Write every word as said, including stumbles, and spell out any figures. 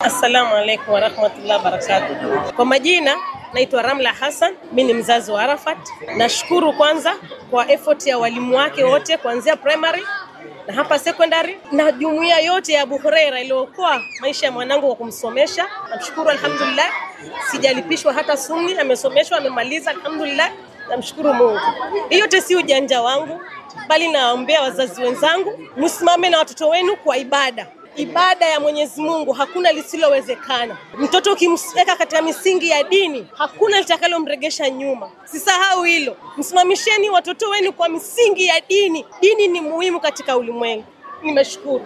Assalamu alaikum wa rahmatullahi wa barakatuh. Kwa majina naitwa Ramla Hassan, mimi ni mzazi wa Arafat. Nashukuru kwanza kwa effort ya walimu wake wote kuanzia primary na hapa secondary na jumuiya yote ya Abu Huraira iliyokuwa maisha ya mwanangu kwa kumsomesha. Namshukuru alhamdulillah, sijalipishwa hata sumni, amesomeshwa amemaliza alhamdulillah. Namshukuru Mungu. Hiyo yote si ujanja wangu, bali naombea wazazi wenzangu, msimame na watoto wenu kwa ibada. Ibada ya Mwenyezi Mungu hakuna lisilowezekana. Mtoto ukimweka katika misingi ya dini, hakuna litakalomregesha nyuma. Sisahau hilo. Msimamisheni watoto wenu kwa misingi ya dini. Dini ni muhimu katika ulimwengu. Nimeshukuru.